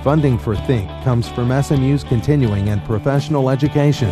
Funding for Think comes from SMU's continuing and professional education.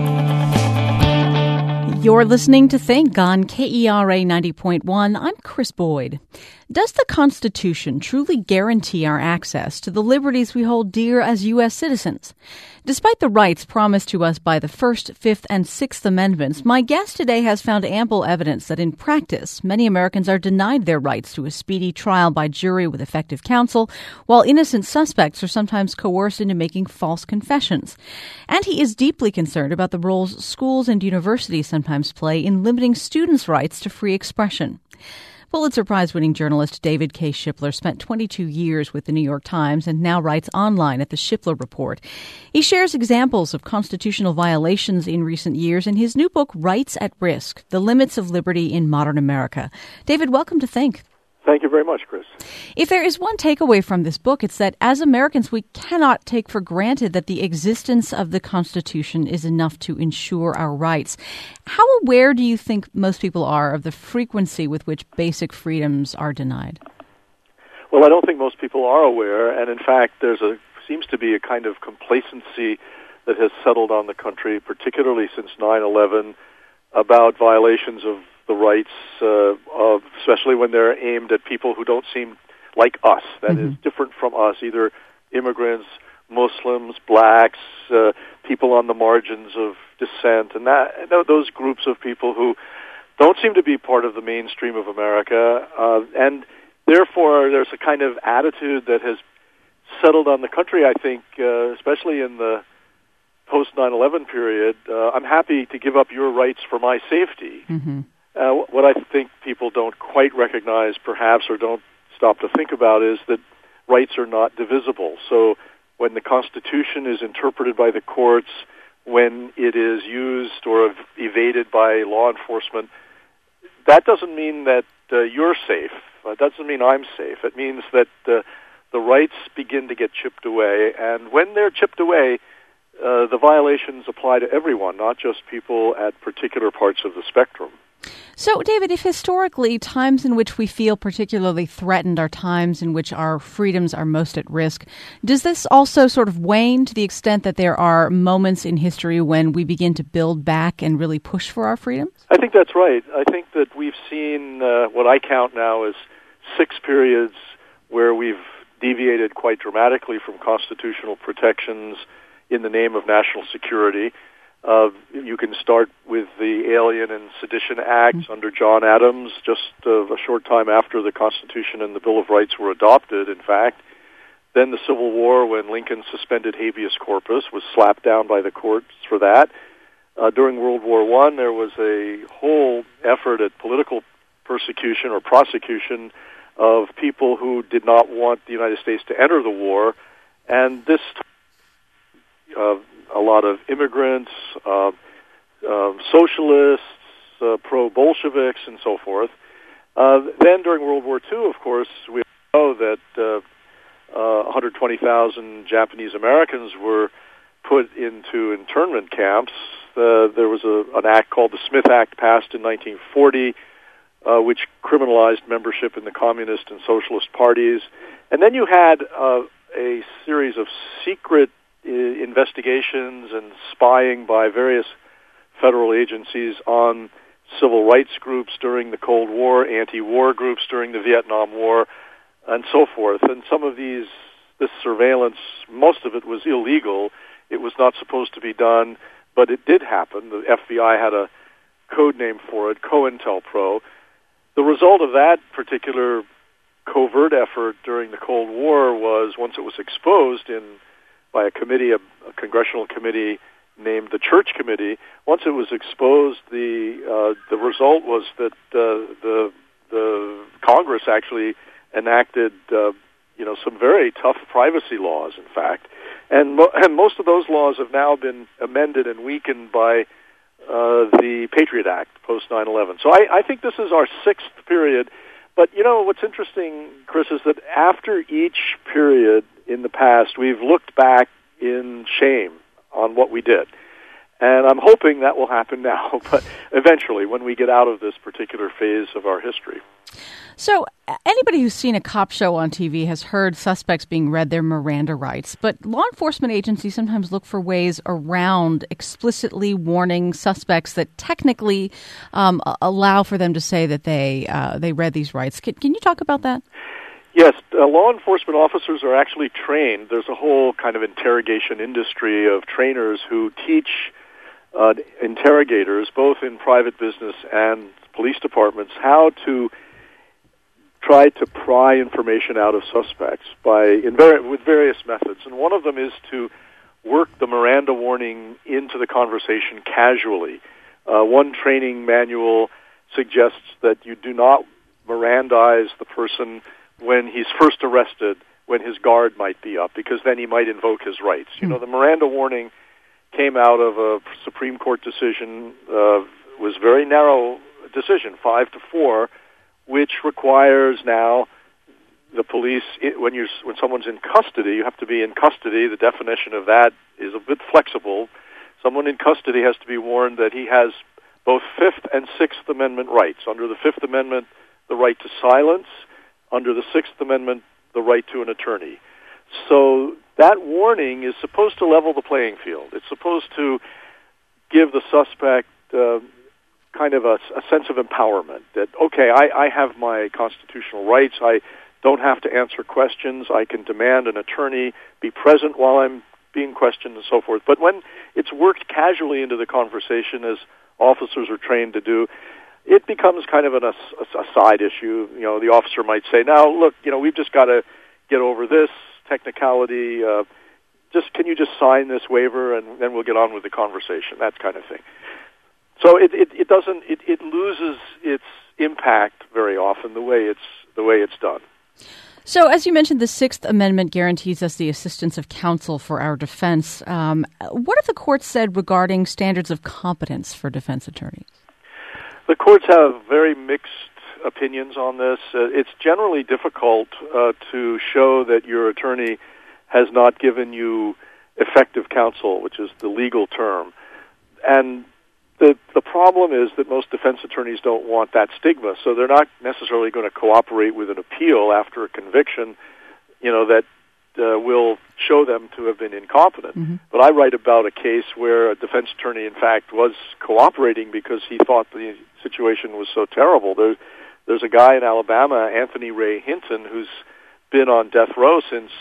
You're listening to Think on KERA 90.1. I'm Chris Boyd. Does the Constitution truly guarantee our access to the liberties we hold dear as U.S. citizens? Despite the rights promised to us by the First, Fifth, and Sixth Amendments, my guest today has found ample evidence that in practice, many Americans are denied their rights to a speedy trial by jury with effective counsel, while innocent suspects are sometimes coerced into making false confessions. And he is deeply concerned about the roles schools and universities sometimes play in limiting students' rights to free expression. Pulitzer Prize-winning journalist David K. Shipler spent 22 years with the New York Times and now writes online at the Shipler Report. He shares examples of constitutional violations in recent years in his new book, Rights at Risk: The Limits of Liberty in Modern America. David, welcome to Think. Thank you very much, Chris. If there is one takeaway from this book, it's that as Americans, we cannot take for granted that the existence of the Constitution is enough to ensure our rights. How aware do you think most people are of the frequency with which basic freedoms are denied? Well, I don't think most people are aware, and in fact, seems to be a kind of complacency that has settled on the country, particularly since 9/11, about violations of the rights, especially when they're aimed at people who don't seem like us, that is, different from us, either immigrants, Muslims, blacks, people on the margins of dissent, and those groups of people who don't seem to be part of the mainstream of America, and therefore there's a kind of attitude that has settled on the country, I think, especially in the post-9/11 period. I'm happy to give up your rights for my safety. What I think people don't quite recognize, perhaps, or don't stop to think about is that rights are not divisible. So when the Constitution is interpreted by the courts, when it is used or evaded by law enforcement, that doesn't mean that you're safe. It doesn't mean I'm safe. It means that the rights begin to get chipped away, and when they're chipped away, the violations apply to everyone, not just people at particular parts of the spectrum. So, David, if historically times in which we feel particularly threatened are times in which our freedoms are most at risk, does this also sort of wane to the extent that there are moments in history when we begin to build back and really push for our freedoms? I think that's right. I think that we've seen what I count now as 6 periods where we've deviated quite dramatically from constitutional protections in the name of national security. You can start with the Alien and Sedition Acts under John Adams, just a short time after the Constitution and the Bill of Rights were adopted, in fact. Then the Civil War, when Lincoln suspended habeas corpus, was slapped down by the courts for that. During World War I, there was a whole effort at political persecution or prosecution of people who did not want the United States to enter the war, and this a lot of immigrants, socialists, pro-Bolsheviks, and so forth. Then during World War II, of course, we know that 120,000 Japanese Americans were put into internment camps. There was an act called the Smith Act passed in 1940, which criminalized membership in the Communist and Socialist parties. And then you had a series of secret investigations and spying by various federal agencies on civil rights groups during the Cold War, anti-war groups during the Vietnam War, and so forth. And some of this surveillance, most of it was illegal. It was not supposed to be done, but it did happen. The FBI had a code name for it, COINTELPRO. The result of that particular covert effort during the Cold War was, once it was exposed by a committee, a congressional committee named the Church Committee. Once it was exposed, the result was that the Congress actually enacted some very tough privacy laws, in fact, and most of those laws have now been amended and weakened by the Patriot Act post 9/11. So I think this is our 6th period. But what's interesting, Chris, is that after each period in the past, we've looked back in shame on what we did. And I'm hoping that will happen now, but eventually, when we get out of this particular phase of our history. So anybody who's seen a cop show on TV has heard suspects being read their Miranda rights, but law enforcement agencies sometimes look for ways around explicitly warning suspects that technically allow for them to say that they read these rights. Can you talk about that? Yes, law enforcement officers are actually trained. There's a whole kind of interrogation industry of trainers who teach interrogators, both in private business and police departments, how to try to pry information out of suspects with various methods. And one of them is to work the Miranda warning into the conversation casually. One training manual suggests that you do not Mirandize the person when he's first arrested, when his guard might be up, because then he might invoke his rights. You know, the Miranda warning came out of a Supreme Court decision, was a very narrow decision, 5-4, which requires now the police, when someone's in custody, you have to be in custody. The definition of that is a bit flexible. Someone in custody has to be warned that he has both Fifth and Sixth Amendment rights. Under the Fifth Amendment, the right to silence. Under the Sixth Amendment, the right to an attorney. So that warning is supposed to level the playing field. It's supposed to give the suspect kind of a sense of empowerment that, okay, I have my constitutional rights. I don't have to answer questions. I can demand an attorney, be present while I'm being questioned and so forth. But when it's worked casually into the conversation, as officers are trained to do, it becomes kind of a side issue. You know, the officer might say, now, look, we've just got to get over this technicality. Can you just sign this waiver and then we'll get on with the conversation, that kind of thing. So it loses its impact very often the way it's done. So, as you mentioned, the Sixth Amendment guarantees us the assistance of counsel for our defense. What have the courts said regarding standards of competence for defense attorneys? The courts have very mixed opinions on this. It's generally difficult to show that your attorney has not given you effective counsel, which is the legal term. And the problem is that most defense attorneys don't want that stigma, so they're not necessarily going to cooperate with an appeal after a conviction, that will show them to have been incompetent. Mm-hmm. But I write about a case where a defense attorney, in fact, was cooperating because he thought the situation was so terrible. There's a guy in Alabama, Anthony Ray Hinton, who's been on death row since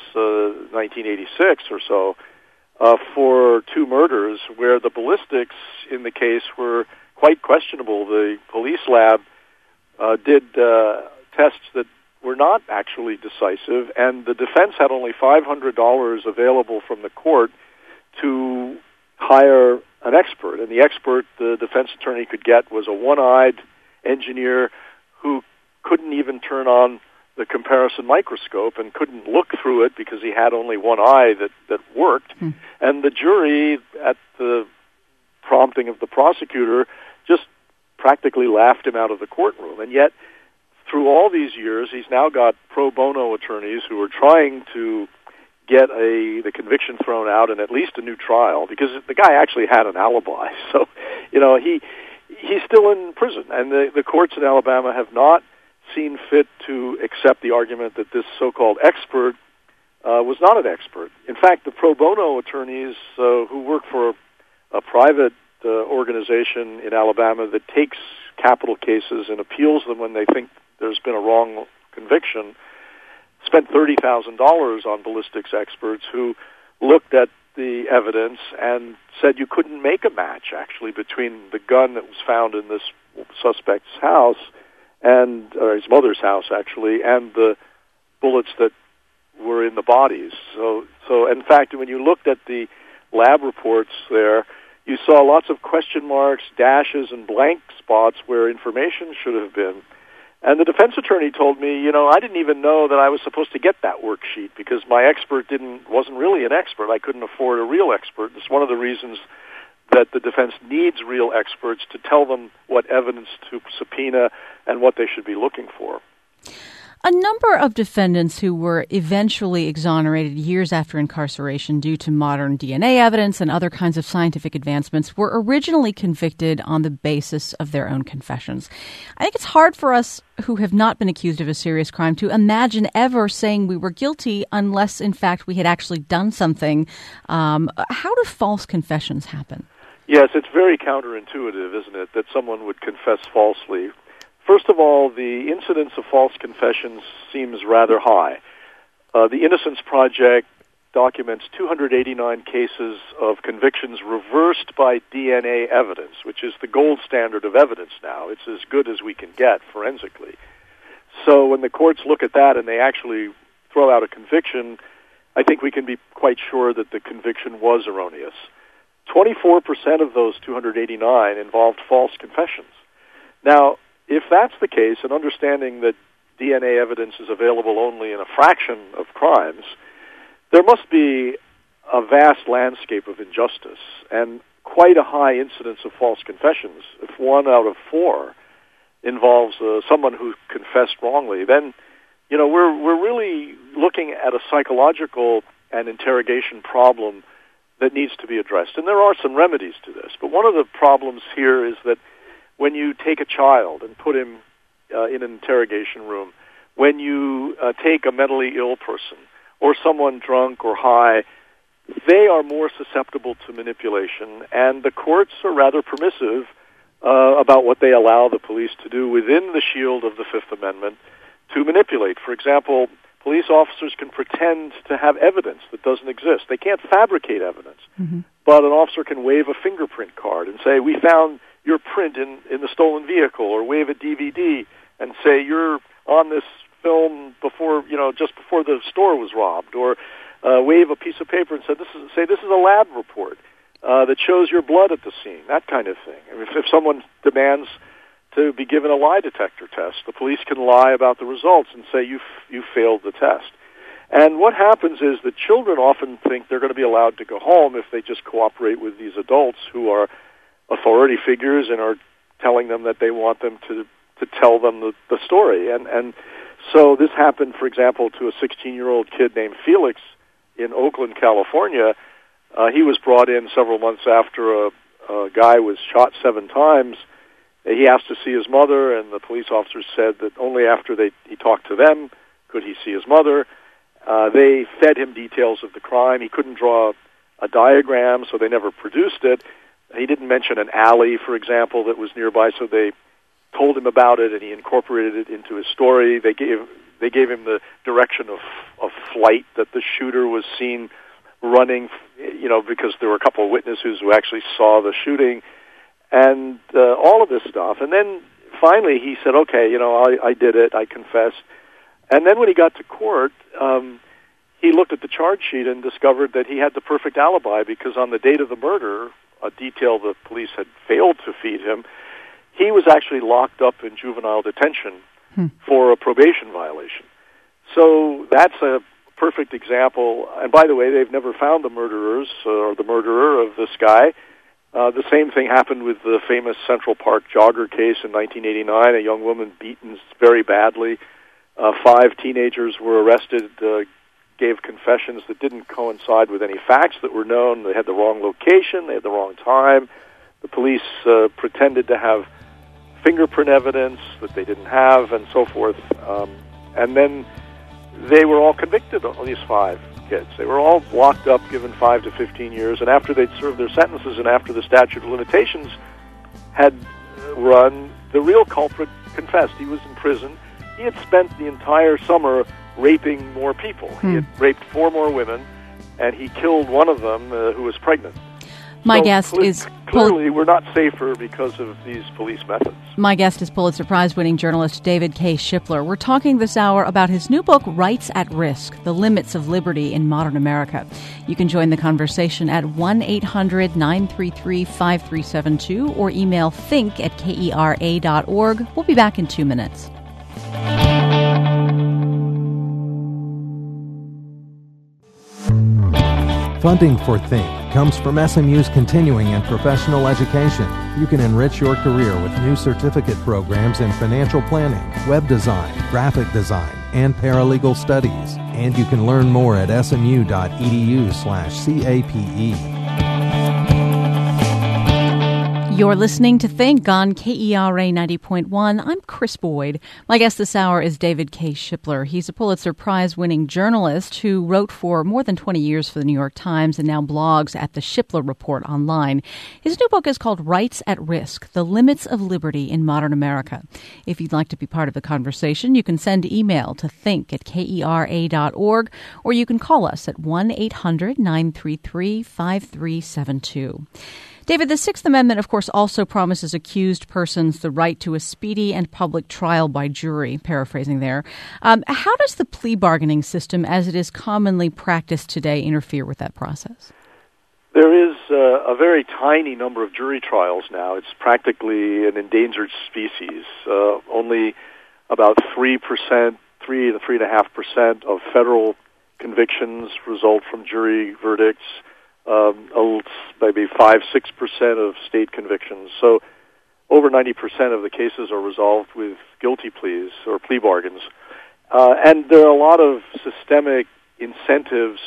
1986 or so, for 2 murders where the ballistics in the case were quite questionable. The police lab did tests that were not actually decisive, and the defense had only $500 available from the court to hire an expert. And the expert the defense attorney could get was a one-eyed engineer who couldn't even turn on the comparison microscope and couldn't look through it because he had only one eye that worked. And the jury, at the prompting of the prosecutor, just practically laughed him out of the courtroom. And yet, through all these years, he's now got pro bono attorneys who are trying to get the conviction thrown out and at least a new trial, because the guy actually had an alibi. So, he's still in prison. And the courts in Alabama have not seen fit to accept the argument that this so-called expert was not an expert. In fact, the pro bono attorneys who work for a private organization in Alabama that takes capital cases and appeals them when they think there's been a wrong conviction spent $30,000 on ballistics experts who looked at the evidence and said you couldn't make a match, actually, between the gun that was found in this suspect's house or his mother's house, actually, and the bullets that were in the bodies. So in fact, when you looked at the lab reports there, you saw lots of question marks, dashes, and blank spots where information should have been. And the defense attorney told me, I didn't even know that I was supposed to get that worksheet because my expert wasn't really an expert. I couldn't afford a real expert. It's one of the reasons that the defense needs real experts to tell them what evidence to subpoena and what they should be looking for. A number of defendants who were eventually exonerated years after incarceration due to modern DNA evidence and other kinds of scientific advancements were originally convicted on the basis of their own confessions. I think it's hard for us who have not been accused of a serious crime to imagine ever saying we were guilty unless, in fact, we had actually done something. How do false confessions happen? Yes, it's very counterintuitive, isn't it, that someone would confess falsely. First of all, the incidence of false confessions seems rather high. The Innocence Project documents 289 cases of convictions reversed by DNA evidence, which is the gold standard of evidence now. It's as good as we can get forensically. So when the courts look at that and they actually throw out a conviction, I think we can be quite sure that the conviction was erroneous. 24% of those 289 involved false confessions. Now, if that's the case, and understanding that DNA evidence is available only in a fraction of crimes, there must be a vast landscape of injustice and quite a high incidence of false confessions. If 1 out of 4 involves someone who confessed wrongly, then we're really looking at a psychological and interrogation problem that needs to be addressed. And there are some remedies to this, but one of the problems here is that when you take a child and put him in an interrogation room, when you take a mentally ill person or someone drunk or high, they are more susceptible to manipulation, and the courts are rather permissive about what they allow the police to do within the shield of the Fifth Amendment to manipulate. For example, police officers can pretend to have evidence that doesn't exist. They can't fabricate evidence, but an officer can wave a fingerprint card and say, "We found your print in the stolen vehicle," or wave a DVD and say, "You're on this film just before the store was robbed," or wave a piece of paper and say, "This is a lab report that shows your blood at the scene," that kind of thing. I mean, if someone demands to be given a lie detector test, the police can lie about the results and say, you failed the test. And what happens is that children often think they're going to be allowed to go home if they just cooperate with these adults who are authority figures and are telling them that they want them to tell them the story. And so this happened, for example, to a 16-year-old kid named Felix in Oakland, California. He was brought in several months after a guy was shot 7 times. He asked to see his mother, and the police officers said that only after he talked to them could he see his mother. They fed him details of the crime. He couldn't draw a diagram, so they never produced it. He didn't mention an alley, for example, that was nearby, so they told him about it, and he incorporated it into his story. They gave him the direction of flight that the shooter was seen running, because there were a couple of witnesses who actually saw the shooting, and all of this stuff. And then finally he said, "Okay, I did it, I confessed." And then when he got to court, he looked at the charge sheet and discovered that he had the perfect alibi, because on the date of the murder, a detail the police had failed to feed him, he was actually locked up in juvenile detention for a probation violation. So that's a perfect example. And by the way, they've never found the murderers or the murderer of this guy. The same thing happened with the famous Central Park jogger case in 1989, a young woman beaten very badly. 5 teenagers were arrested, gave confessions that didn't coincide with any facts that were known. They had the wrong location, they had the wrong time. The police pretended to have fingerprint evidence that they didn't have, and so forth. And then they were all convicted, of these 5 kids. They were all locked up, given 5 to 15 years, and after they'd served their sentences and after the statute of limitations had run, the real culprit confessed. He was in prison. He had spent the entire summer raping more people. He had raped 4 more women, and he killed one of them who was pregnant. My guest is... Clearly, we're not safer because of these police methods. My guest is Pulitzer Prize-winning journalist David K. Shipler. We're talking this hour about his new book, Rights at Risk, The Limits of Liberty in Modern America. You can join the conversation at 1-800-933-5372 or email think@kera.org. We'll be back in 2 minutes. Funding for Think comes from SMU's continuing and professional education. You can enrich your career with new certificate programs in financial planning, web design, graphic design, and paralegal studies. And you can learn more at smu.edu/CAPE. You're listening to Think on KERA 90.1. I'm Chris Boyd. My guest this hour is David K. Shipler. He's a Pulitzer Prize-winning journalist who wrote for more than 20 years for the New York Times and now blogs at the Shipler Report online. His new book is called Rights at Risk: The Limits of Liberty in Modern America. If you'd like to be part of the conversation, you can send email to think@kera.org, or you can call us at 1-800-933-5372. David, the Sixth Amendment, of course, also promises accused persons the right to a speedy and public trial by jury, paraphrasing there. How does the plea bargaining system, as it is commonly practiced today, interfere with that process? There is a very tiny number of jury trials now. It's practically an endangered species. Only about 3%, 3 to 3.5% of federal convictions result from jury verdicts. Maybe 5-6% of state convictions. So over 90% of the cases are resolved with guilty pleas or plea bargains. And there are a lot of systemic incentives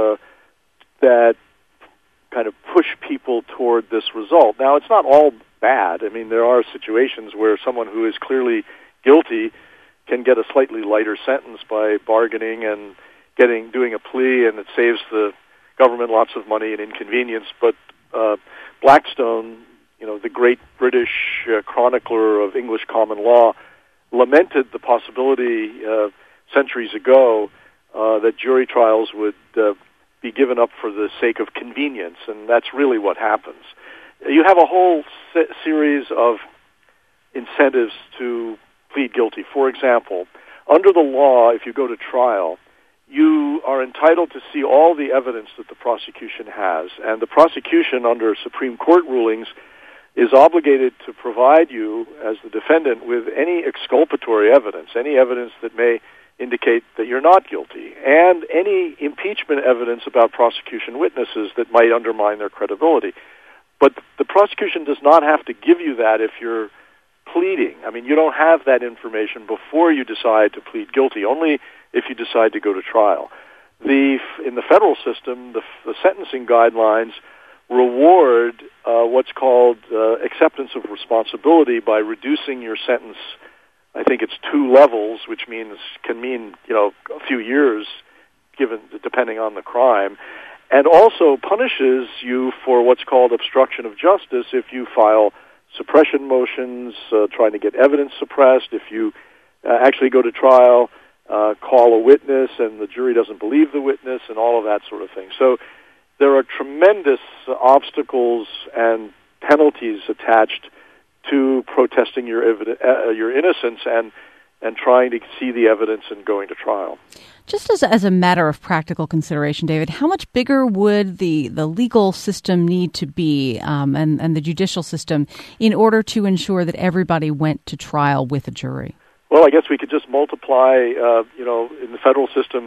that kind of push people toward this result. Now, it's not all bad. I mean, there are situations where someone who is clearly guilty can get a slightly lighter sentence by bargaining and doing a plea, and it saves the government lots of money and inconvenience. But Blackstone, the great British chronicler of English common law, lamented the possibility centuries ago that jury trials would be given up for the sake of convenience, and that's really what happens. You have a whole series of incentives to plead guilty. For example, under the law, if you go to trial, you are entitled to see all the evidence that the prosecution has, and the prosecution, under Supreme Court rulings, is obligated to provide you, as the defendant, with any exculpatory evidence, any evidence that may indicate that you're not guilty, and any impeachment evidence about prosecution witnesses that might undermine their credibility. But the prosecution does not have to give you that if you're pleading. I mean, you don't have that information before you decide to plead guilty, only if you decide to go to trial. In the federal system, the sentencing guidelines reward what's called acceptance of responsibility by reducing your sentence. I think it's 2 levels, which can mean a few years, depending on the crime, and also punishes you for what's called obstruction of justice if you file suppression motions, trying to get evidence suppressed, if you actually go to trial, call a witness and the jury doesn't believe the witness, and all of that sort of thing. So there are tremendous obstacles and penalties attached to protesting your innocence and trying to see the evidence and going to trial. Just as a matter of practical consideration, David, how much bigger would the legal system need to be and the judicial system in order to ensure that everybody went to trial with a jury? Well, I guess we could just multiply, in the federal system,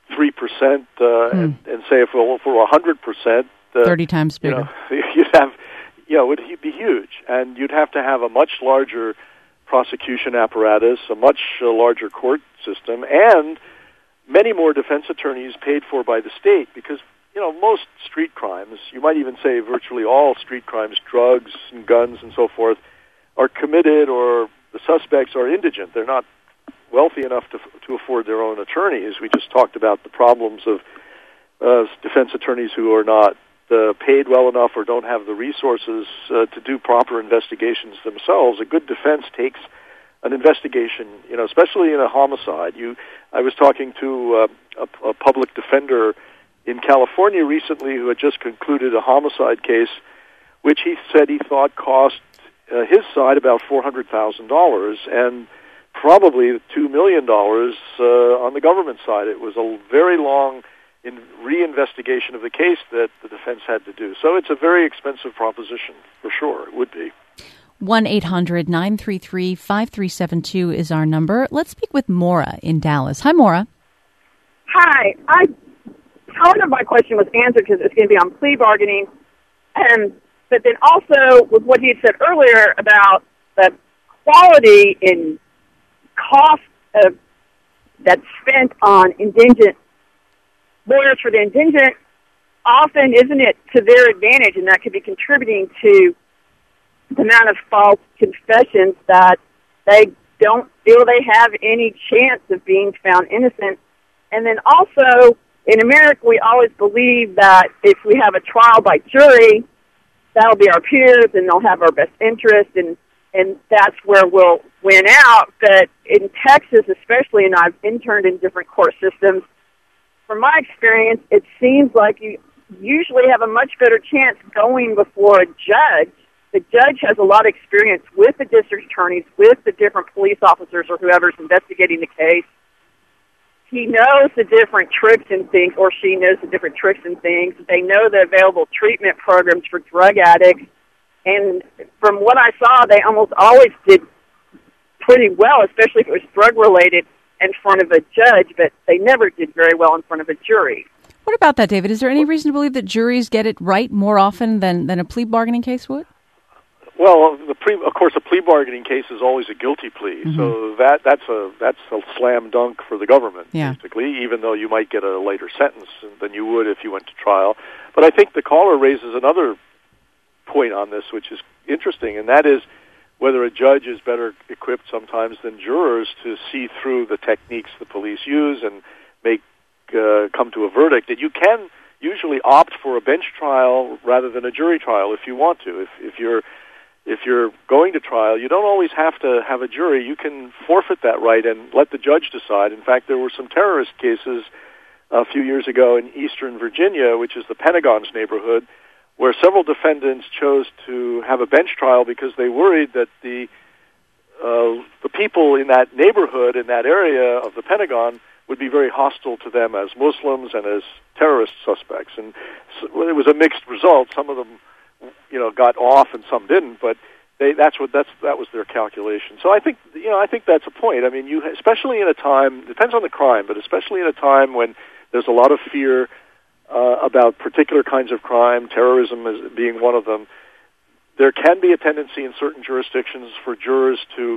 3%, and say if we're 100%, 30 times bigger. You'd have, it would be huge, and you'd have to have a much larger prosecution apparatus, a much larger court system, and many more defense attorneys paid for by the state, because most street crimes, you might even say virtually all street crimes, drugs and guns and so forth, are committed, or the suspects are indigent. They're not wealthy enough to afford their own attorneys. We just talked about the problems of defense attorneys who are not paid well enough or don't have the resources to do proper investigations themselves. A good defense takes an investigation, especially in a homicide. I was talking to a public defender in California recently who had just concluded a homicide case, which he said he thought cost his side about $400,000 and probably $2 million on the government side. It was a very long reinvestigation of the case that the defense had to do. So it's a very expensive proposition, for sure. It would be. 1-800-933-5372 is our number. Let's speak with Maura in Dallas. Hi, Maura. Hi. Part of my question was answered because it's going to be on plea bargaining, but then also with what he had said earlier about the quality and cost of that's spent on indigent lawyers for the indigent, often isn't it to their advantage, and that could be contributing to the amount of false confessions that they don't feel they have any chance of being found innocent. And then also, in America, we always believe that if we have a trial by jury, that'll be our peers and they'll have our best interest, and that's where we'll win out. But in Texas especially, and I've interned in different court systems, from my experience, it seems like you usually have a much better chance going before a judge. The judge has a lot of experience with the district attorneys, with the different police officers or whoever's investigating the case. He knows the different tricks and things, or she knows the different tricks and things. They know the available treatment programs for drug addicts. And from what I saw, they almost always did pretty well, especially if it was drug-related, in front of a judge, but they never did very well in front of a jury. What about that, David? Is there any reason to believe that juries get it right more often than a plea bargaining case would? Well, of course, a plea bargaining case is always a guilty plea, so that's a slam dunk for the government, basically, even though you might get a later sentence than you would if you went to trial. But I think the caller raises another point on this, which is interesting, and that is whether a judge is better equipped sometimes than jurors to see through the techniques the police use and come to a verdict. And you can usually opt for a bench trial rather than a jury trial if you want to. If you're going to trial, you don't always have to have a jury. You can forfeit that right and let the judge decide. In fact, there were some terrorist cases a few years ago in eastern Virginia, which is the Pentagon's neighborhood, where several defendants chose to have a bench trial because they worried that the people in that neighborhood, in that area of the Pentagon, would be very hostile to them as Muslims and as terrorist suspects. And so, it was a mixed result. Some of them, got off and some didn't, but that was their calculation. So I think that's a point. I mean, especially in a time, depends on the crime, but especially in a time when there's a lot of fear about particular kinds of crime, terrorism as being one of them, there can be a tendency in certain jurisdictions for jurors to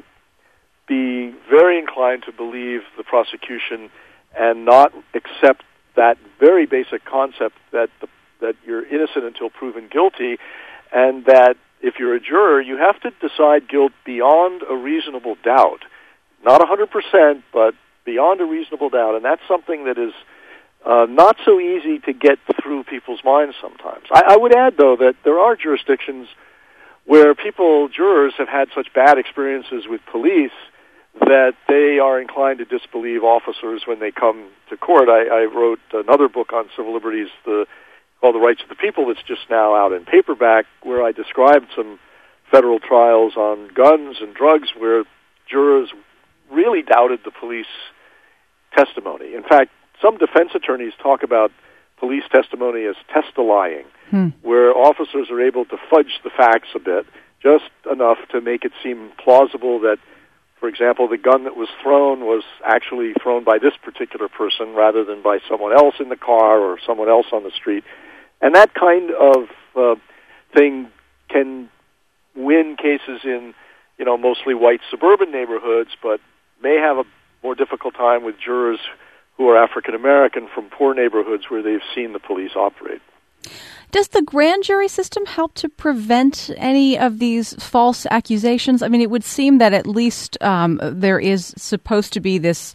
be very inclined to believe the prosecution and not accept that very basic concept that you're innocent until proven guilty, and that if you're a juror, you have to decide guilt beyond a reasonable doubt. Not 100%, but beyond a reasonable doubt. And that's something that is not so easy to get through people's minds sometimes. I would add, though, that there are jurisdictions where jurors have had such bad experiences with police that they are inclined to disbelieve officers when they come to court. I wrote another book on civil liberties called The Rights of the People that's just now out in paperback, where I described some federal trials on guns and drugs where jurors really doubted the police testimony. In fact, some defense attorneys talk about police testimony as test-lying, where officers are able to fudge the facts a bit, just enough to make it seem plausible that, for example, the gun that was thrown was actually thrown by this particular person rather than by someone else in the car or someone else on the street. And that kind of thing can win cases in, mostly white suburban neighborhoods, but may have a more difficult time with jurors who are African American from poor neighborhoods where they've seen the police operate. Does the grand jury system help to prevent any of these false accusations? I mean, it would seem that at least there is supposed to be this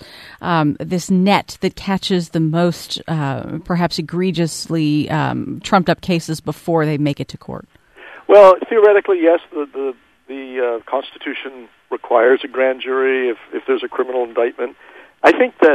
net that catches the most perhaps egregiously trumped-up cases before they make it to court. Well, theoretically, yes. The Constitution requires a grand jury if there's a criminal indictment. I think that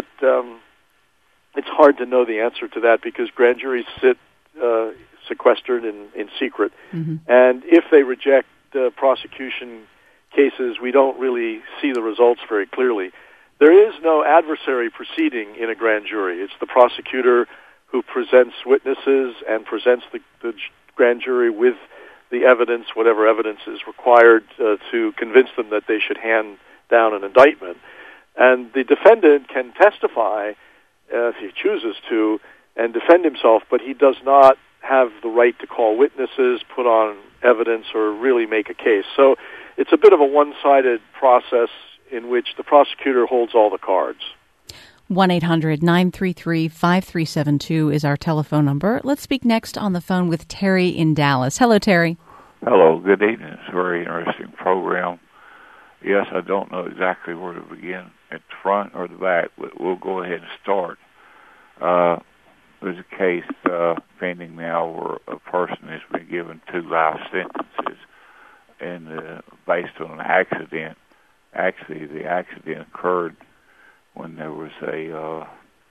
it's hard to know the answer to that because grand juries sit sequestered in secret. And if they reject prosecution cases, we don't really see the results very clearly. There is no adversary proceeding in a grand jury. It's the prosecutor who presents witnesses and presents the grand jury with the evidence, whatever evidence is required to convince them that they should hand down an indictment. And the defendant can testify if he chooses to and defend himself, but he does not have the right to call witnesses, put on evidence, or really make a case. So it's a bit of a one-sided process in which the prosecutor holds all the cards. 1-800-933-5372 is our telephone number. Let's speak next on the phone with Terry in Dallas. Hello, Terry. Hello, good evening. It's a very interesting program. Yes, I don't know exactly where to begin, at the front or the back, but we'll go ahead and start. There's a case pending now where a person has been given 2 life sentences and based on an accident. Actually, the accident occurred when there was a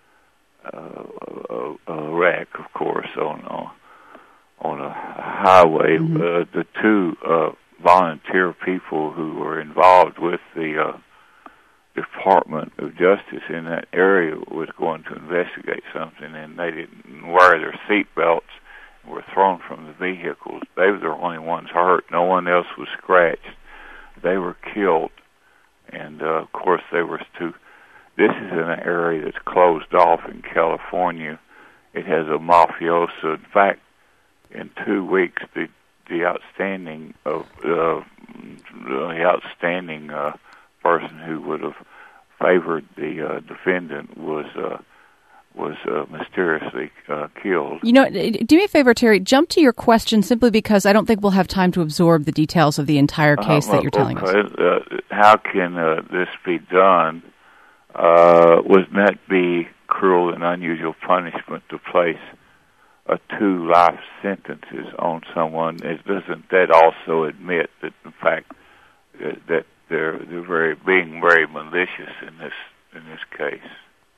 wreck, of course, on a highway. The 2 volunteer people who were involved with the Department of Justice in that area was going to investigate something, and they didn't wear their seat belts and were thrown from the vehicles. They were the only ones hurt. No one else was scratched. They were killed, and of course there was 2. This is an area that's closed off in California. It has a mafioso. In fact, in 2 weeks, the outstanding person who would have favored the defendant was mysteriously killed. You know, do me a favor, Terry. Jump to your question simply because I don't think we'll have time to absorb the details of the entire case that you're telling us. How can this be done? Wouldn't that be cruel and unusual punishment to place 2 life sentences on someone? Doesn't that also admit that the fact that they're being very malicious in this case?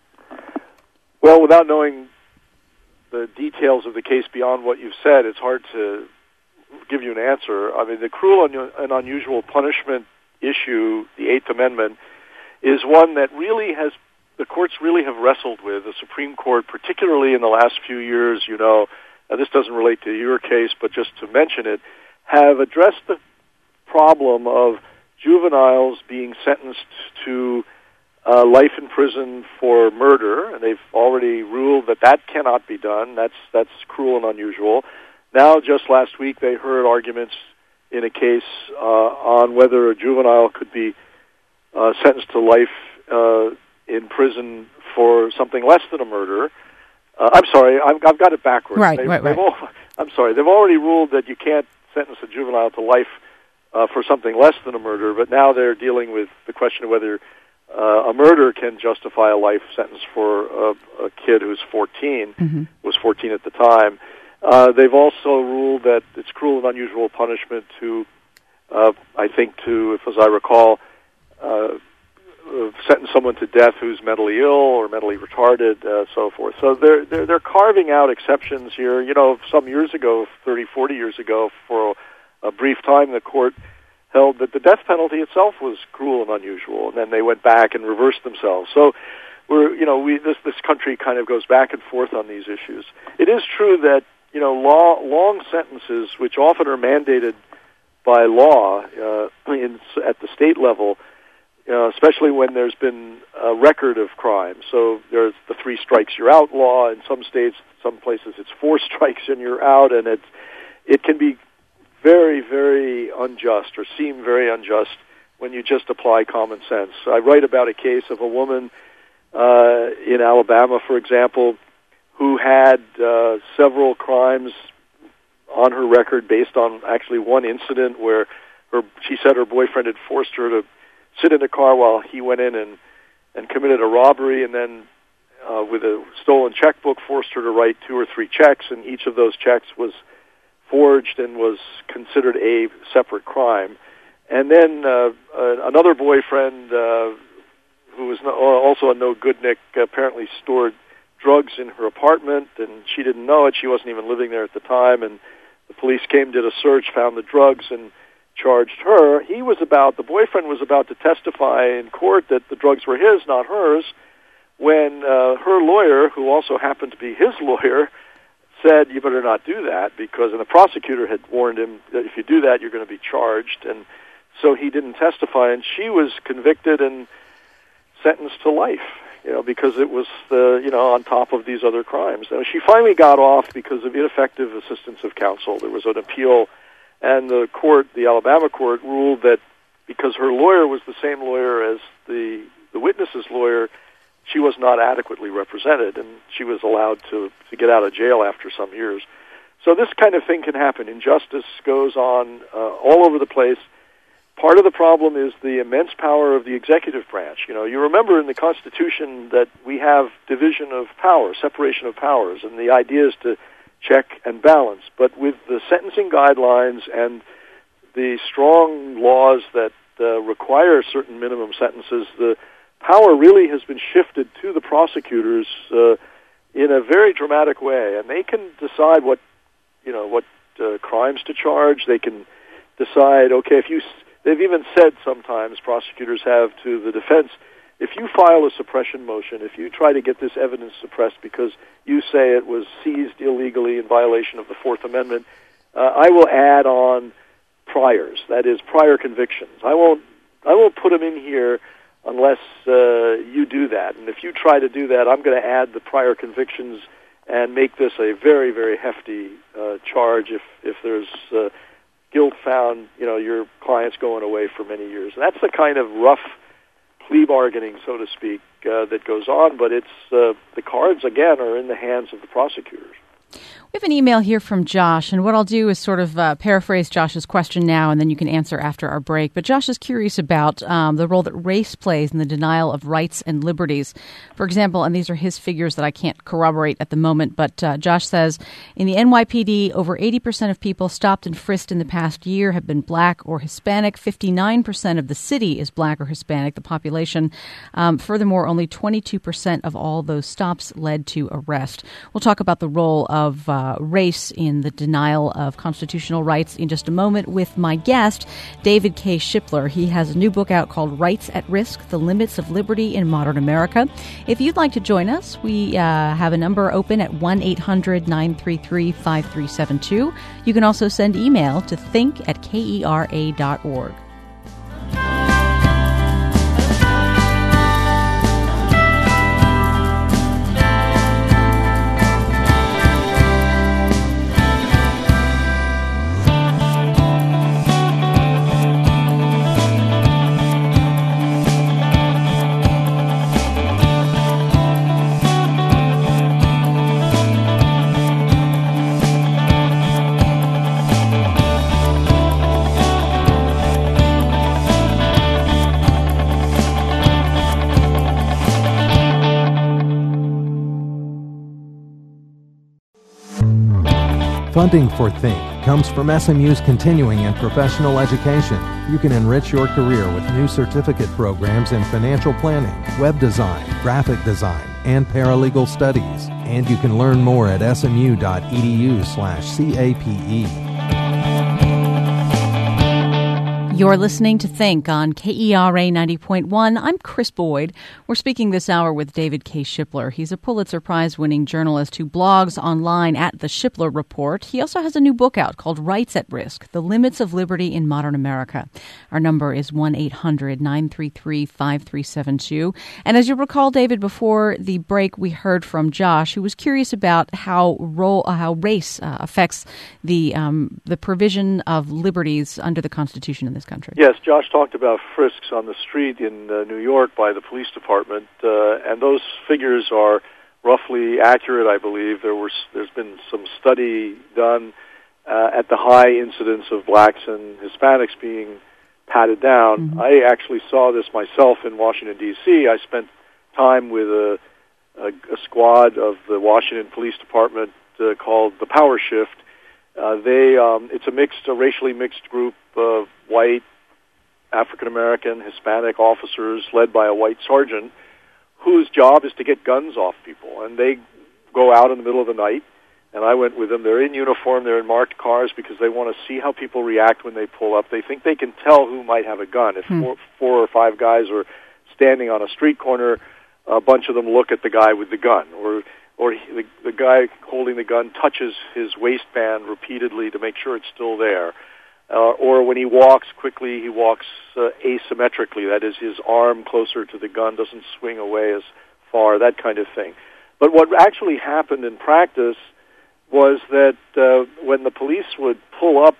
Well, without knowing the details of the case beyond what you've said, it's hard to give you an answer. I mean, the cruel and unusual punishment issue, the Eighth Amendment, is one that the courts really have wrestled with. The Supreme Court, particularly in the last few years, this doesn't relate to your case, but just to mention it, have addressed the problem of juveniles being sentenced to life in prison for murder, and they've already ruled that cannot be done. That's cruel and unusual. Now, just last week, they heard arguments in a case on whether a juvenile could be sentenced to life in prison for something less than a murder. I'm sorry, I've got it backwards. Right. I'm sorry. They've already ruled that you can't sentence a juvenile to life for something less than a murder, but now they're dealing with the question of whether a murder can justify a life sentence for a kid who's 14, was 14 at the time. They've also ruled that it's cruel and unusual punishment to, as I recall, sentence someone to death who's mentally ill or mentally retarded, so forth. So they're carving out exceptions here. Some years ago, 30, 40 years ago, for a brief time, the court held that the death penalty itself was cruel and unusual, and then they went back and reversed themselves. So this country kind of goes back and forth on these issues. It is true that long sentences, which often are mandated by law at the state level, especially when there's been a record of crime. So there's the 3 strikes you're out law. In some states, some places it's 4 strikes and you're out, and it can be very, very unjust or seem very unjust when you just apply common sense. I write about a case of a woman in Alabama, for example, who had several crimes on her record based on actually one incident where she said her boyfriend had forced her to sit in a car while he went in and committed a robbery, and then with a stolen checkbook forced her to write 2 or 3 checks, and each of those checks was forged and was considered a separate crime. And then another boyfriend who was also a no-goodnik apparently stored drugs in her apartment, and she didn't know it. She wasn't even living there at the time, and the police came, did a search, found the drugs, and charged her. The boyfriend was about to testify in court that the drugs were his, not hers, when her lawyer, who also happened to be his lawyer, said, you better not do that, and the prosecutor had warned him that if you do that, you're going to be charged, and so he didn't testify, and she was convicted and sentenced to life, because it was on top of these other crimes. Now, she finally got off because of ineffective assistance of counsel. There was an appeal, and the Alabama court, ruled that because her lawyer was the same lawyer as the witness's lawyer, she was not adequately represented, and she was allowed to get out of jail after some years. So this kind of thing can happen. Injustice goes on all over the place. Part of the problem is the immense power of the executive branch. You remember in the Constitution that we have division of power, separation of powers, and the idea is to check and balance. But with the sentencing guidelines and the strong laws that require certain minimum sentences, the power really has been shifted to the prosecutors in a very dramatic way, and they can decide what crimes to charge. They can decide, okay, they've even said sometimes, prosecutors have to the defense, if you file a suppression motion, if you try to get this evidence suppressed because you say it was seized illegally in violation of the Fourth Amendment, I will add on priors, that is, prior convictions. I won't put them in here unless you do that. And if you try to do that, I'm going to add the prior convictions and make this a very, very hefty charge if there's guilt found, your client's going away for many years. And that's the kind of rough plea bargaining, so to speak, that goes on, but it's the cards, again, are in the hands of the prosecutors. We have an email here from Josh, and what I'll do is sort of paraphrase Josh's question now, and then you can answer after our break. But Josh is curious about the role that race plays in the denial of rights and liberties. For example, and these are his figures that I can't corroborate at the moment, but Josh says, in the NYPD, over 80% of people stopped and frisked in the past year have been black or Hispanic. 59% of the city is black or Hispanic, the population. Furthermore, only 22% of all those stops led to arrest. We'll talk about the role of race in the denial of constitutional rights in just a moment with my guest, David K. Shipler. He has a new book out called Rights at Risk, The Limits of Liberty in Modern America. If you'd like to join us, we have a number open at 1-800-933-5372. You can also send email to think@kera.org. Funding for Think comes from SMU's continuing and professional education. You can enrich your career with new certificate programs in financial planning, web design, graphic design, and paralegal studies. And you can learn more at smu.edu/CAPE. You're listening to Think on KERA 90.1. I'm Chris Boyd. We're speaking this hour with David K. Shipler. He's a Pulitzer Prize-winning journalist who blogs online at The Shipler Report. He also has a new book out called Rights at Risk, The Limits of Liberty in Modern America. Our number is 1-800-933-5372. And as you recall, David, before the break, we heard from Josh, who was curious about how race affects the provision of liberties under the Constitution in this country. Yes, Josh talked about frisks on the street in New York by the police department, and those figures are roughly accurate, I believe. There's been some study done at the high incidence of blacks and Hispanics being patted down. Mm-hmm. I actually saw this myself in Washington, D.C. I spent time with a squad of the Washington Police Department called the Power Shift. It's a racially mixed group of white, African-American, Hispanic officers led by a white sergeant whose job is to get guns off people. And they go out in the middle of the night, and I went with them. They're in uniform. They're in marked cars because they want to see how people react when they pull up. They think they can tell who might have a gun. If four or five guys are standing on a street corner, a bunch of them look at the guy with the gun, or the guy holding the gun touches his waistband repeatedly to make sure it's still there. Or when he walks quickly, he walks asymmetrically. That is, his arm closer to the gun doesn't swing away as far, that kind of thing. But what actually happened in practice was that when the police would pull up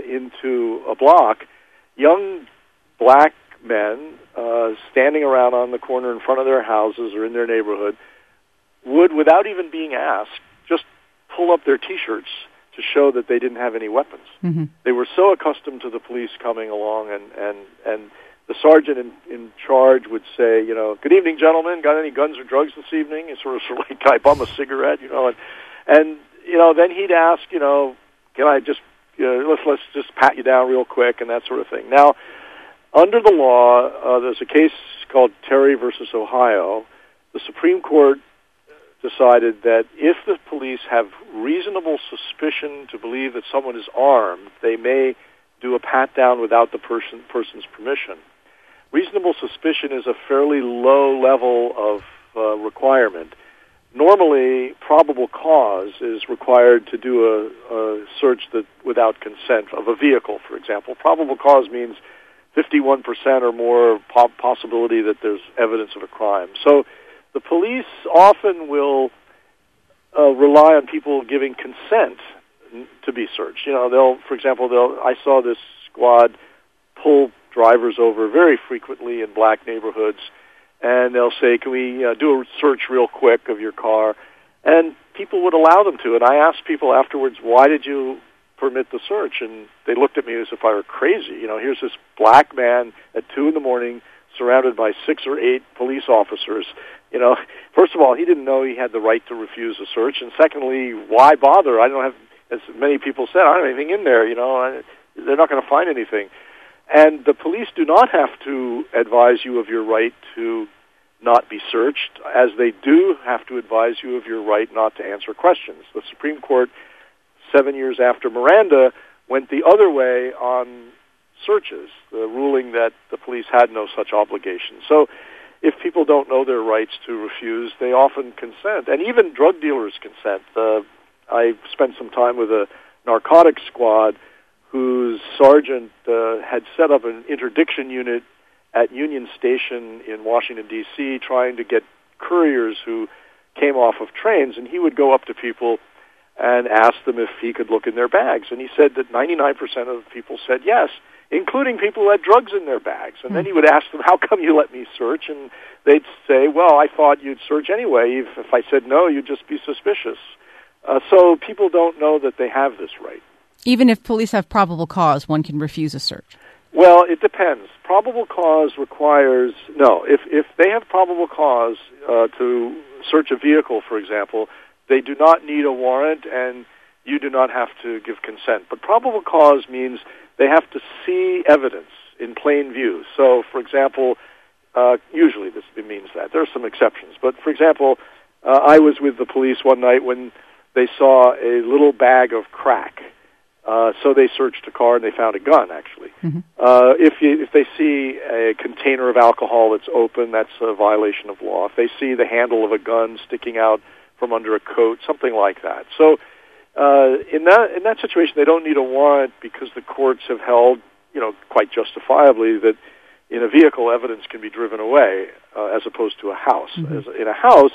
into a block, young black men standing around on around the corner in front of their houses or in their neighborhood would, without even being asked, just pull up their T-shirts to show that they didn't have any weapons. Mm-hmm. They were so accustomed to the police coming along, and the sergeant in charge would say, good evening, gentlemen, got any guns or drugs this evening? And sort of like, I bum a cigarette, and then he'd ask, can I just, let's just pat you down real quick and that sort of thing. Now, under the law, there's a case called Terry versus Ohio. The Supreme Court decided that if the police have reasonable suspicion to believe that someone is armed, they may do a pat-down without the person's permission. Reasonable suspicion is a fairly low level of requirement. Normally, probable cause is required to do a search that without consent of a vehicle, for example. Probable cause means 51% or more possibility that there's evidence of a crime. So the police often will rely on people giving consent to be searched. I saw this squad pull drivers over very frequently in black neighborhoods, and they'll say, can we do a search real quick of your car? And people would allow them to. And I asked people afterwards, why did you permit the search? And they looked at me as if I were crazy. Here's this black man at 2 a.m. surrounded by 6 or 8 police officers. First of all, he didn't know he had the right to refuse a search, and secondly, why bother? I don't have, as many people said, I don't have anything in there. They're not going to find anything. And the police do not have to advise you of your right to not be searched, as they do have to advise you of your right not to answer questions. The Supreme Court, 7 years after Miranda, went the other way on searches, the ruling that the police had no such obligation. So if people don't know their rights to refuse, they often consent. And even drug dealers consent. I spent some time with a narcotics squad whose sergeant had set up an interdiction unit at Union Station in Washington, D.C., trying to get couriers who came off of trains, and he would go up to people and ask them if he could look in their bags. And he said that 99% of people said yes, including people who had drugs in their bags. And then he would ask them, how come you let me search? And they'd say, well, I thought you'd search anyway. If I said no, you'd just be suspicious. So people don't know that they have this right. Even if police have probable cause, one can refuse a search. Well, it depends. Probable cause requires, if they have probable cause to search a vehicle, for example, they do not need a warrant and you do not have to give consent. But probable cause means they have to see evidence in plain view. So, for example, usually this means that. There are some exceptions. But, for example, I was with the police one night when they saw a little bag of crack. So they searched a car and they found a gun, actually. Mm-hmm. If they see a container of alcohol that's open, that's a violation of law. If they see the handle of a gun sticking out from under a coat, something like that. So in that situation, they don't need a warrant because the courts have held, quite justifiably, that in a vehicle evidence can be driven away as opposed to a house. Mm-hmm. In a house,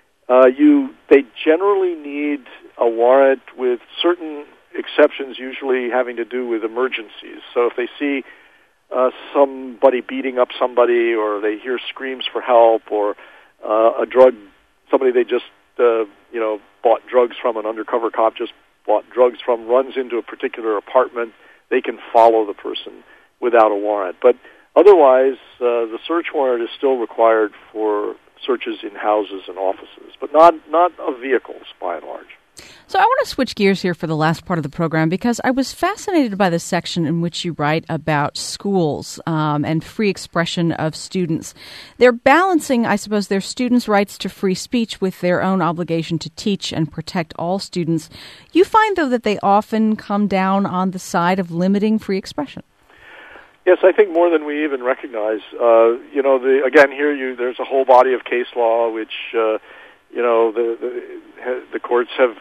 they generally need a warrant with certain exceptions, usually having to do with emergencies. So if they see somebody beating up somebody, or they hear screams for help, or somebody they just bought drugs from, an undercover cop just bought drugs from, runs into a particular apartment, they can follow the person without a warrant. But otherwise, the search warrant is still required for searches in houses and offices, but not of vehicles by and large. So I want to switch gears here for the last part of the program, because I was fascinated by the section in which you write about schools and free expression of students. They're balancing, I suppose, their students' rights to free speech with their own obligation to teach and protect all students. You find, though, that they often come down on the side of limiting free expression. Yes, I think more than we even recognize. There's a whole body of case law which the courts have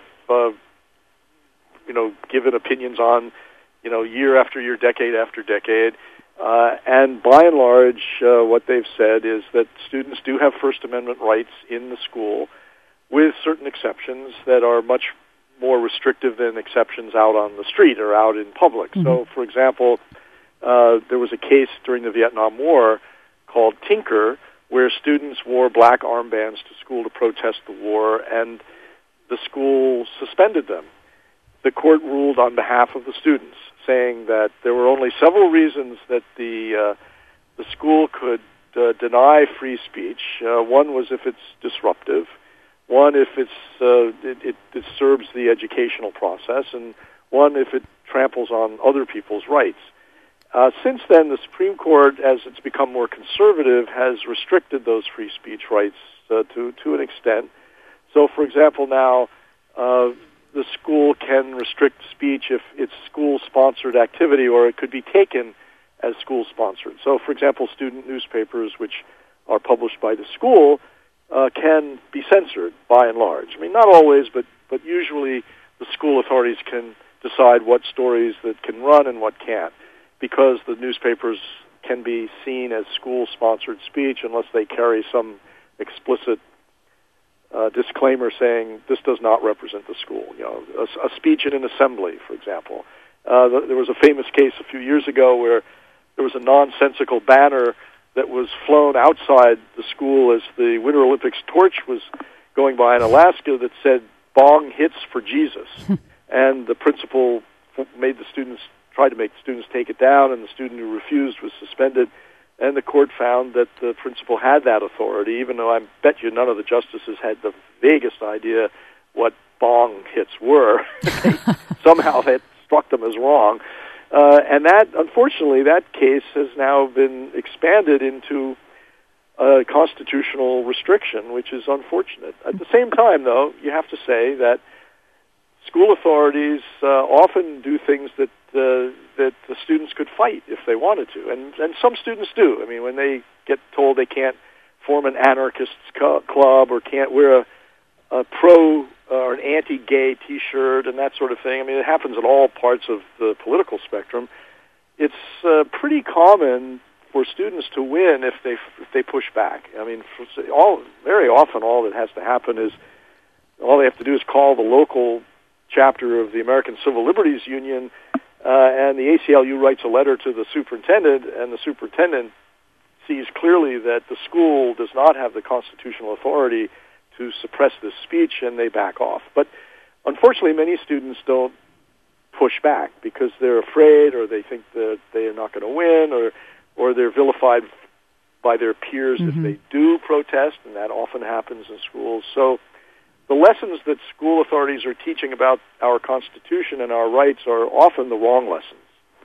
given opinions on, year after year, decade after decade, and by and large, what they've said is that students do have First Amendment rights in the school, with certain exceptions that are much more restrictive than exceptions out on the street or out in public. Mm-hmm. So, for example, there was a case during the Vietnam War called Tinker, where students wore black armbands to school to protest the war, and the school suspended them. The court ruled on behalf of the students, saying that there were only several reasons that the school could deny free speech. One was if it's disruptive, one if it disturbs the educational process, and one if it tramples on other people's rights. Since then, the Supreme Court, as it's become more conservative, has restricted those free speech rights to an extent. So, for example, now the school can restrict speech if it's school-sponsored activity, or it could be taken as school-sponsored. So, for example, student newspapers, which are published by the school, can be censored by and large. I mean, not always, but usually the school authorities can decide what stories that can run and what can't, because the newspapers can be seen as school-sponsored speech unless they carry some explicit disclaimer saying this does not represent the school. You know, a speech in an assembly, for example. There was a famous case a few years ago where there was a nonsensical banner that was flown outside the school as the Winter Olympics torch was going by in Alaska that said "Bong hits for Jesus," and the principal tried to make the students take it down, and the student who refused was suspended. And the court found that the principal had that authority, even though I bet you none of the justices had the vaguest idea what bong hits were. Somehow that struck them as wrong. And that, unfortunately, that case has now been expanded into a constitutional restriction, which is unfortunate. At the same time, though, you have to say that school authorities often do things that the students could fight if they wanted to, and some students do. I mean, when they get told they can't form an anarchists club or can't wear a pro or an anti-gay T-shirt and that sort of thing. I mean, it happens in all parts of the political spectrum. It's pretty common for students to win if they push back. I mean, very often all that has to happen is all they have to do is call the local chapter of the American Civil Liberties Union, and the ACLU writes a letter to the superintendent, and the superintendent sees clearly that the school does not have the constitutional authority to suppress this speech, and they back off. But unfortunately, many students don't push back because they're afraid, or they think that they are not going to win, or they're vilified by their peers if they do protest, and that often happens in schools. So the lessons that school authorities are teaching about our Constitution and our rights are often the wrong lessons.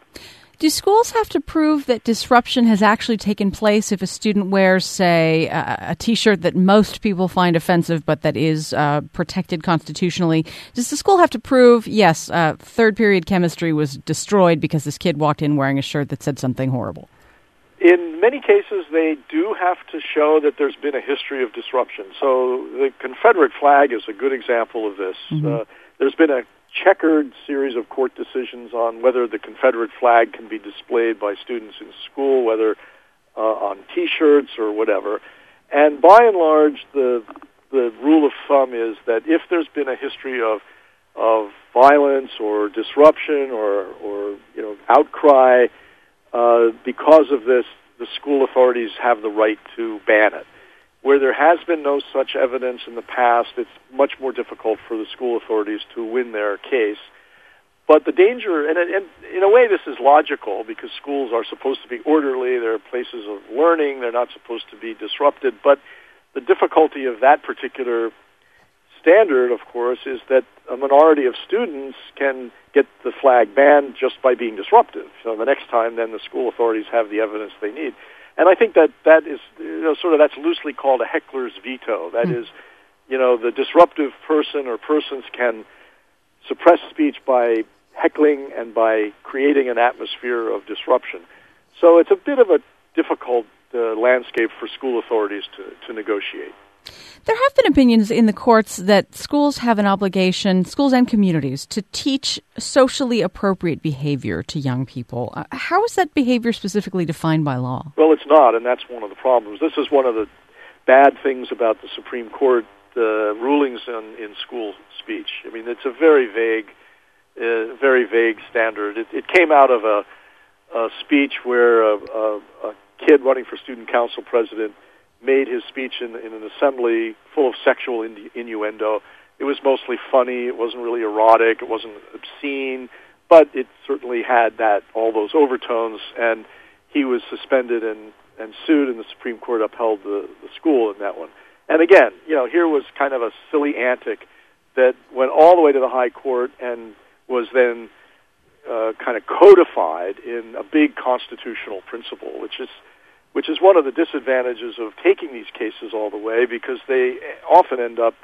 Do schools have to prove that disruption has actually taken place if a student wears, say, a T-shirt that most people find offensive but that is protected constitutionally? Does the school have to prove, yes, third period chemistry was destroyed because this kid walked in wearing a shirt that said something horrible? In many cases, they do have to show that there's been a history of disruption. So the Confederate flag is a good example of this. There's been a checkered series of court decisions on whether the Confederate flag can be displayed by students in school, whether on T-shirts or whatever. And by and large, the rule of thumb is that if there's been a history of violence or disruption or outcry, because of this, the school authorities have the right to ban it. Where there has been no such evidence in the past, it's much more difficult for the school authorities to win their case. But the danger, and in a way this is logical, because schools are supposed to be orderly, they're places of learning, they're not supposed to be disrupted, but the difficulty of that particular standard, of course, is that a minority of students can get the flag banned just by being disruptive. So the next time, then the school authorities have the evidence they need. And I think that is, that's loosely called a heckler's veto. That is, the disruptive person or persons can suppress speech by heckling and by creating an atmosphere of disruption. So it's a bit of a difficult landscape for school authorities to negotiate. There have been opinions in the courts that schools have an obligation, schools and communities, to teach socially appropriate behavior to young people. How is that behavior specifically defined by law? Well, it's not, and that's one of the problems. This is one of the bad things about the Supreme Court rulings in school speech. I mean, it's a very vague standard. It came out of a speech where a kid running for student council president made his speech in an assembly full of sexual innuendo. It was mostly funny. It wasn't really erotic. It wasn't obscene, but it certainly had all those overtones, and he was suspended and sued, and the Supreme Court upheld the school in that one. And again, here was kind of a silly antic that went all the way to the high court and was then kind of codified in a big constitutional principle, which is one of the disadvantages of taking these cases all the way, because they often end up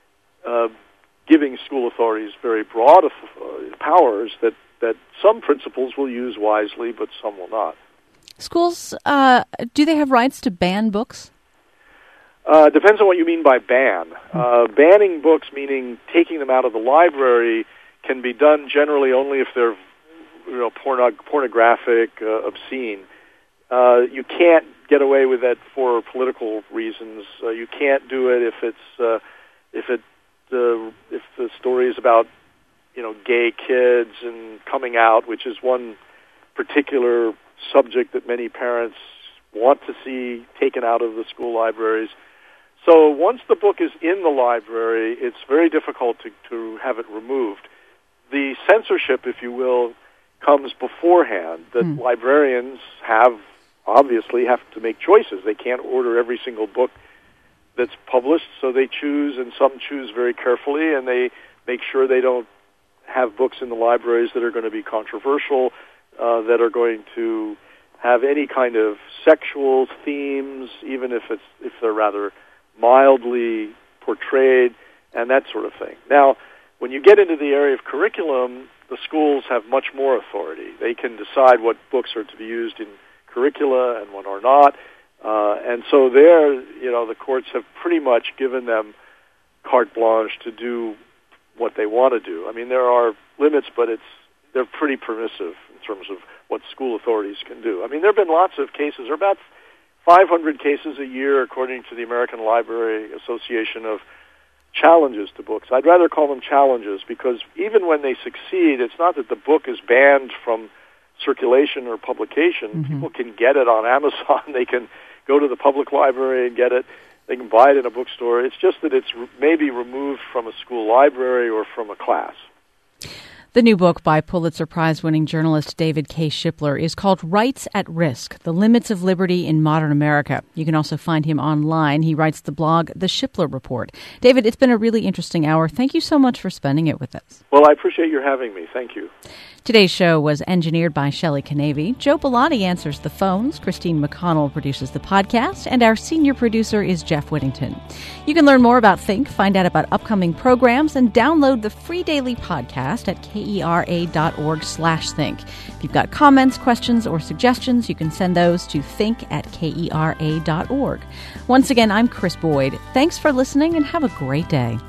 giving school authorities very broad powers that some principals will use wisely, but some will not. Schools, do they have rights to ban books? Depends on what you mean by ban. Banning books, meaning taking them out of the library, can be done generally only if they're pornographic, obscene. You can't get away with that for political reasons. You can't do it if the story is about gay kids and coming out, which is one particular subject that many parents want to see taken out of the school libraries. So once the book is in the library, it's very difficult to have it removed. The censorship, if you will, comes beforehand. That librarians obviously have to make choices. They can't order every single book that's published, so they choose, and some choose very carefully, and they make sure they don't have books in the libraries that are going to be controversial, that are going to have any kind of sexual themes, even if they're rather mildly portrayed, and that sort of thing. Now, when you get into the area of curriculum, the schools have much more authority. They can decide what books are to be used in curricula and what are not. And so there, the courts have pretty much given them carte blanche to do what they want to do. I mean, there are limits, but they're pretty permissive in terms of what school authorities can do. I mean, there have been lots of cases. There are about 500 cases a year, according to the American Library Association, of challenges to books. I'd rather call them challenges, because even when they succeed, it's not that the book is banned from circulation or publication. Mm-hmm. People can get it on Amazon. They can go to the public library and get it. They can buy it in a bookstore. It's just that it's maybe removed from a school library or from a class. The new book by Pulitzer Prize-winning journalist David K. Shipler is called Rights at Risk, The Limits of Liberty in Modern America. You can also find him online. He writes the blog, The Shipler Report. David, it's been a really interesting hour. Thank you so much for spending it with us. Well, I appreciate your having me. Thank you. Today's show was engineered by Shelley Canavy. Joe Bellotti answers the phones. Christine McConnell produces the podcast. And our senior producer is Jeff Whittington. You can learn more about Think, find out about upcoming programs, and download the free daily podcast at kera.org/think. If you've got comments, questions, or suggestions, you can send those to think@kera.org. Once again, I'm Chris Boyd. Thanks for listening and have a great day.